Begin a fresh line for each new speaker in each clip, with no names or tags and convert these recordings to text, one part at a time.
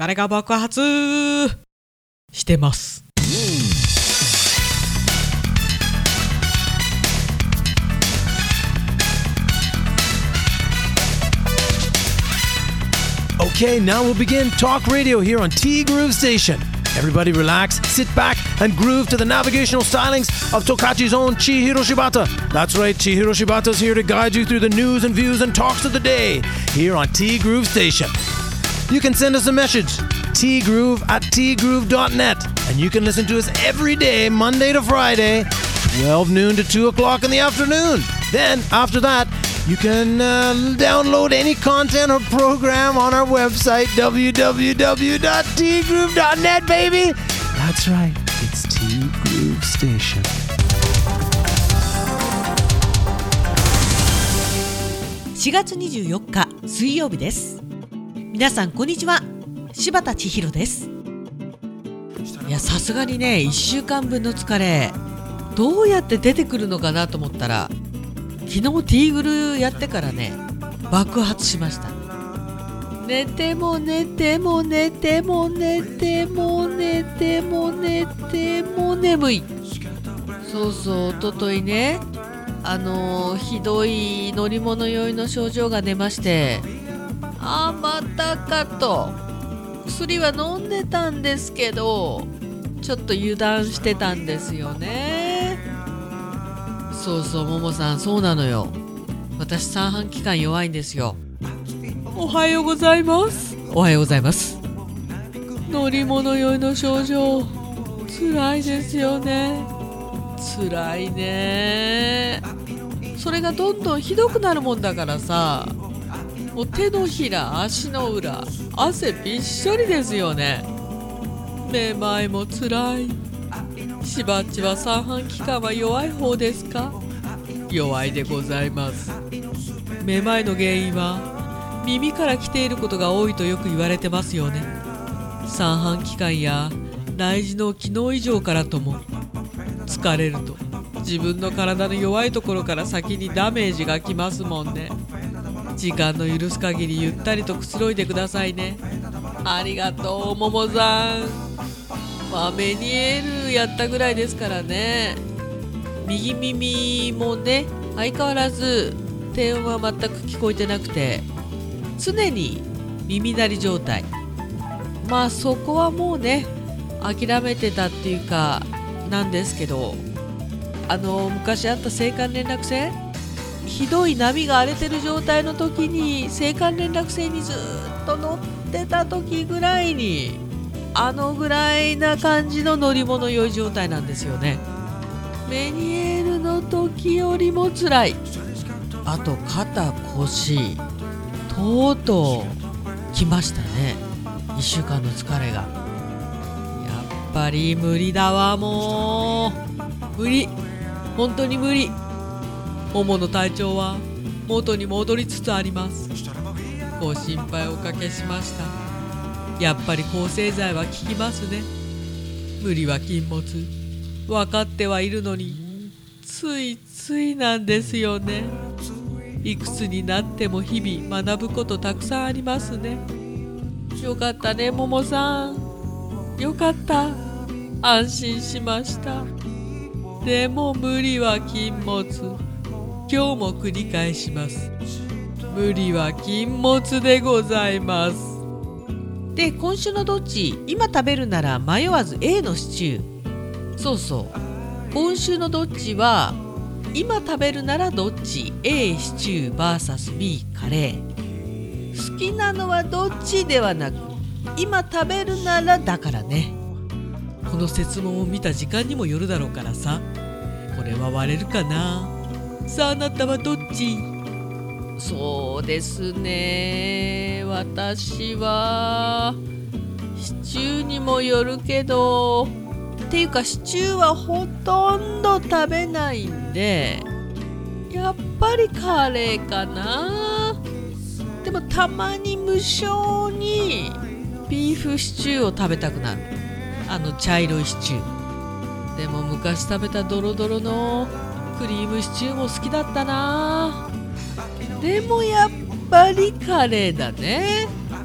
疲れが爆発してます。
Okay, now we'll begin Talk Radio here on T Groove Station. Everybody relax, sit back, and groove to the navigational stylings of Tokachi's own Chihiro Shibata. That's right, Chihiro Shibata's here to guide you through the news and views and talks of the day here on T Groove Station. You can send us a message, tgroove@tgroove.net, and you can listen to us every day, Monday to Friday, 12 noon to 2 o'clock in the afternoon. Then, after that, you can download any content or program on our website, www.tgroove.net, baby. That's right, it's T Groove Station.
4月24日水曜日です。皆さんこんにちは、柴田千尋です。いや、さすがにね、1週間分の疲れどうやって出てくるのかなと思ったら、昨日ティーグルやってからね、爆発しました。寝ても寝ても寝ても寝ても寝ても寝ても眠い。そうそう、おとといね、ひどい乗り物酔いの症状が出まして、またかと。薬は飲んでたんですけど、ちょっと油断してたんですよね。そうそう、ももさん、そうなのよ。私、三半規管弱いんですよ。おはようございます。おはようございます。乗り物酔いの症状、つらいですよね。つらいね。それがどんどんひどくなるもんだからさ、もう手のひら、足の裏、汗びっしょりですよね。めまいもつらい。しばっちは三半規管は弱い方ですか？弱いでございます。めまいの原因は耳から来ていることが多いとよく言われてますよね。三半規管や内耳の機能異常からとも。疲れると自分の体の弱いところから先にダメージがきますもんね。時間の許す限りゆったりとくつろいでくださいね。ありがとう、ももさん。メニエールやったぐらいですからね。右耳もね、相変わらず低音は全く聞こえてなくて、常に耳鳴り状態。そこはもうね、諦めてたっていうかなんですけど、昔あった青函連絡船、ひどい波が荒れてる状態の時に青函連絡船にずっと乗ってた時ぐらいに、ぐらいな感じの乗り物酔い状態なんですよね。メニエールの時よりも辛い。あと肩、腰、とうとう来ましたね。1週間の疲れが。やっぱり無理だわ、もう無理、本当に無理。ももの体調は元に戻りつつあります。ご心配おかけしました。やっぱり抗生剤は効きますね。無理は禁物、分かってはいるのについついなんですよね。いくつになっても日々学ぶことたくさんありますね。よかったね、ももさん。よかった、安心しました。でも無理は禁物。今日も繰り返します。無理は禁物でございます。で、今週のどっち、今食べるなら迷わず A のシチュー。そうそう、今週のどっちは今食べるならどっち A シチュー vs B カレー。好きなのはどっちではなく、今食べるならだからね。この設問を見た時間にもよるだろうからさ、これは割れるかな。さあ、あなたはどっち？そうですね、私はシチューにもよるけど、っていうかシチューはほとんど食べないんで、やっぱりカレーかな。でもたまに無性にビーフシチューを食べたくなる。茶色いシチュー。でも昔食べたドロドロのクリームシチューも好きだったな。でもやっぱりカレーだね。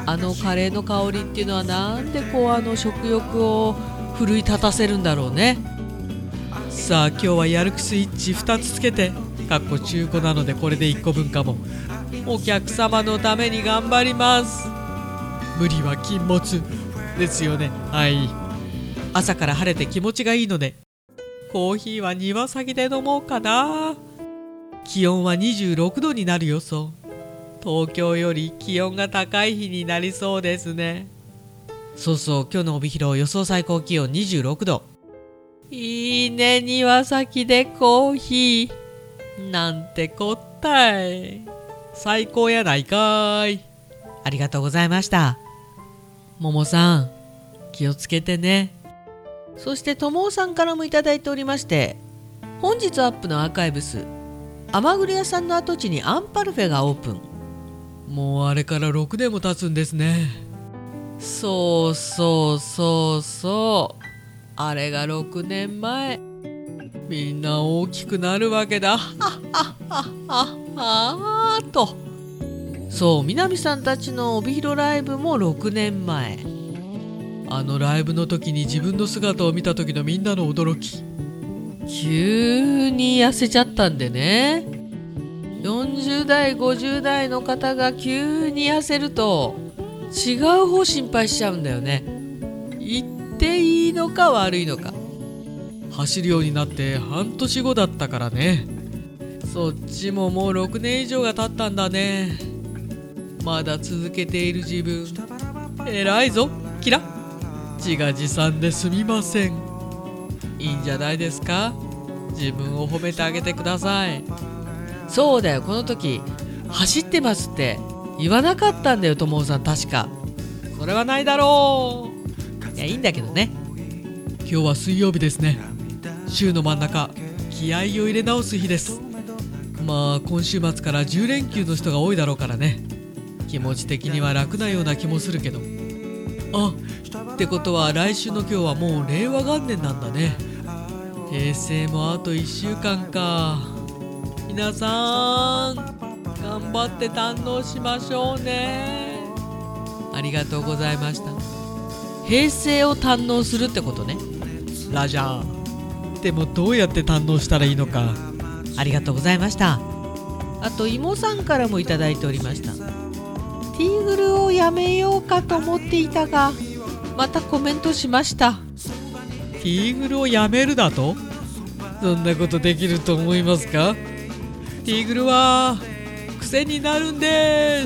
あのカレーの香りっていうのはなんでこう食欲を奮い立たせるんだろうね。さあ今日はやる気スイッチ2つつけて中古なのでこれで1個分かも。お客様のために頑張ります。無理は禁物ですよね。はい。朝から晴れて気持ちがいいのでコーヒーは庭先で飲もうかな。気温は26度になる予想。東京より気温が高い日になりそうですね。そうそう、今日の帯広予想最高気温26度。いいね、庭先でコーヒーなんてこったい。最高やないかい。ありがとうございました。ももさん気をつけてね。そしてともおさんからもいただいておりまして、本日アップのアーカイブス、甘栗屋さんの跡地にアンパルフェがオープン。もうあれから6年も経つんですね。そうそうそうそう、あれが6年前。みんな大きくなるわけだ。はっはっはっはっはと。そう、南さんたちの帯広ライブも6年前。あのライブの時に自分の姿を見た時のみんなの驚き。急に痩せちゃったんでね。40代50代の方が急に痩せると違う方心配しちゃうんだよね。言っていいのか悪いのか。走るようになって半年後だったからね。そっちももう6年以上が経ったんだね。まだ続けている自分偉いぞキラ。自画自賛ですみません。いいんじゃないですか。自分を褒めてあげてください。そうだよ、この時走ってますって言わなかったんだよ、ともおさん確か。それはないだろう。いや、いいんだけどね。今日は水曜日ですね。週の真ん中、気合を入れ直す日です。まあ今週末から10連休の人が多いだろうからね。気持ち的には楽なような気もするけど。あ、ってことは来週の今日はもう令和元年なんだね。平成もあと1週間か。皆さん頑張って堪能しましょうね。ありがとうございました。平成を堪能するってことね。ラジャー。でもどうやって堪能したらいいのか。ありがとうございました。あと妹さんからもいただいておりました。ティーグルをやめようかと思っていたがまたコメントしました。ティーグルをやめるだと？そんなことできると思いますか？ティーグルは癖になるんです。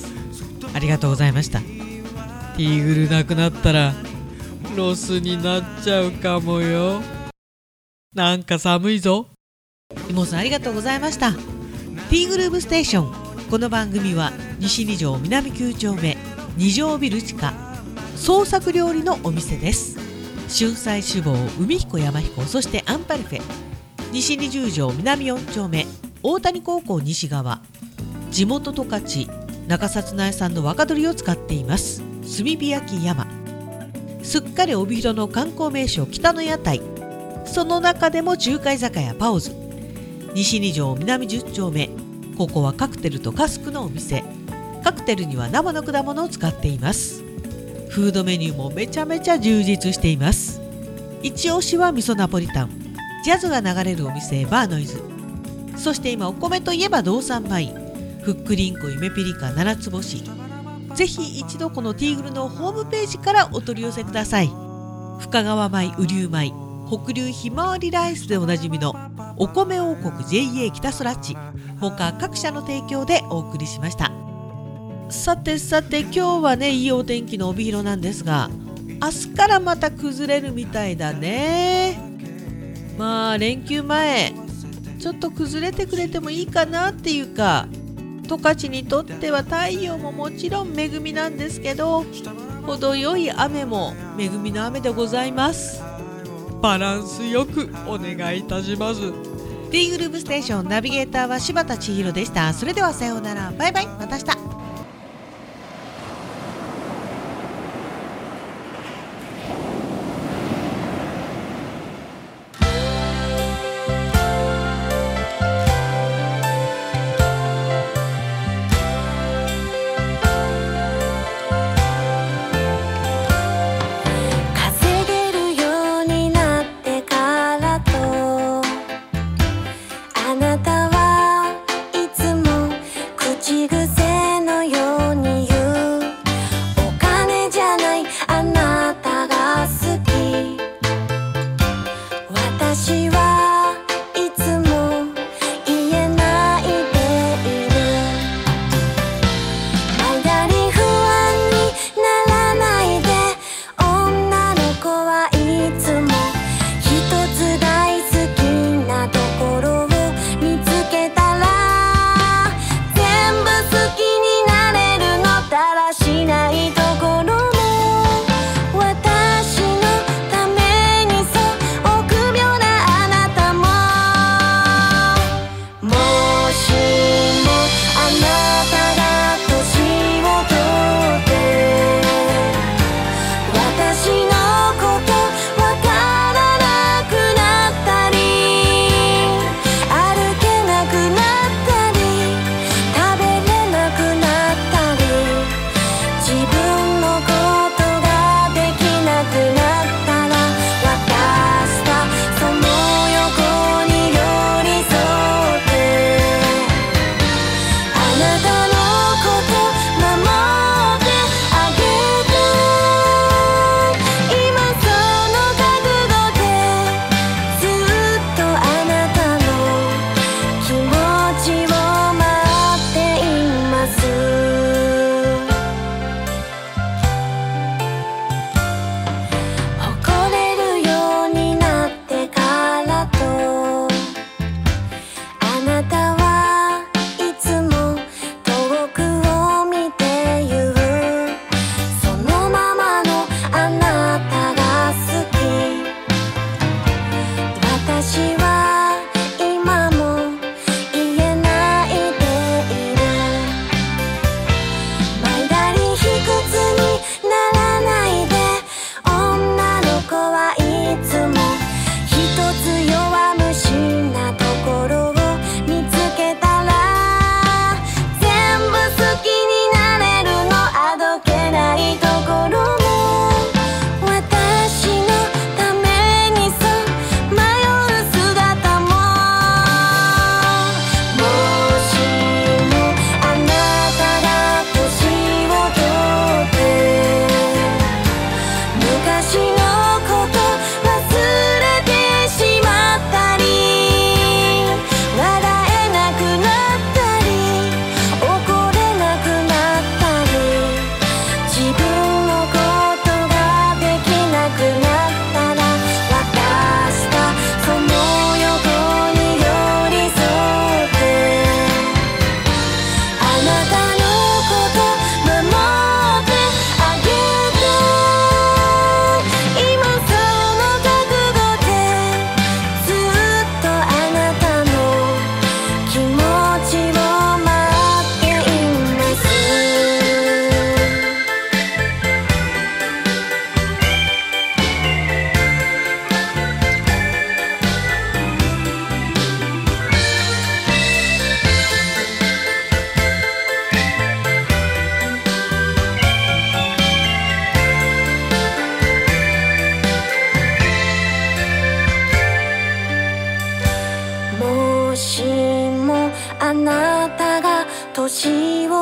ありがとうございました。ティーグルなくなったらロスになっちゃうかもよ。なんか寒いぞ。妹さんありがとうございました。ティーグルーブステーション。この番組は西2条南9丁目2条ビル地下創作料理のお店です。春菜志望、海彦山彦、そしてアンパルフェ。西20条南4丁目大谷高校西側。地元十勝中札内産の若鶏を使っています。炭火焼き山。すっかり帯広の観光名所北の屋台。その中でも中華居酒屋パオズ。西2条南10丁目。ここはカクテルとカスクのお店。カクテルには生の果物を使っています。フードメニューもめちゃめちゃ充実しています。一押しは味噌ナポリタン。ジャズが流れるお店バーノイズ。そして今お米といえば道産米。ふっくりんこ夢ピリカ七つ星。ぜひ一度このティーグルのホームページからお取り寄せください。深川米、雨竜米、北流ひまわりライスでおなじみのお米王国 JA 北空地他各社の提供でお送りしました。さてさて今日はねいいお天気の帯広なんですが、明日からまた崩れるみたいだね。まあ連休前ちょっと崩れてくれてもいいかなっていうか、十勝にとっては太陽ももちろん恵みなんですけど、程よい雨も恵みの雨でございます。バランスよくお願いいたします。ティーグルーブステーションナビゲーターは柴田千尋でした。それではさようなら、バイバイ、また明日。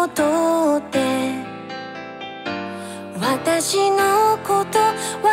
戻って私のこと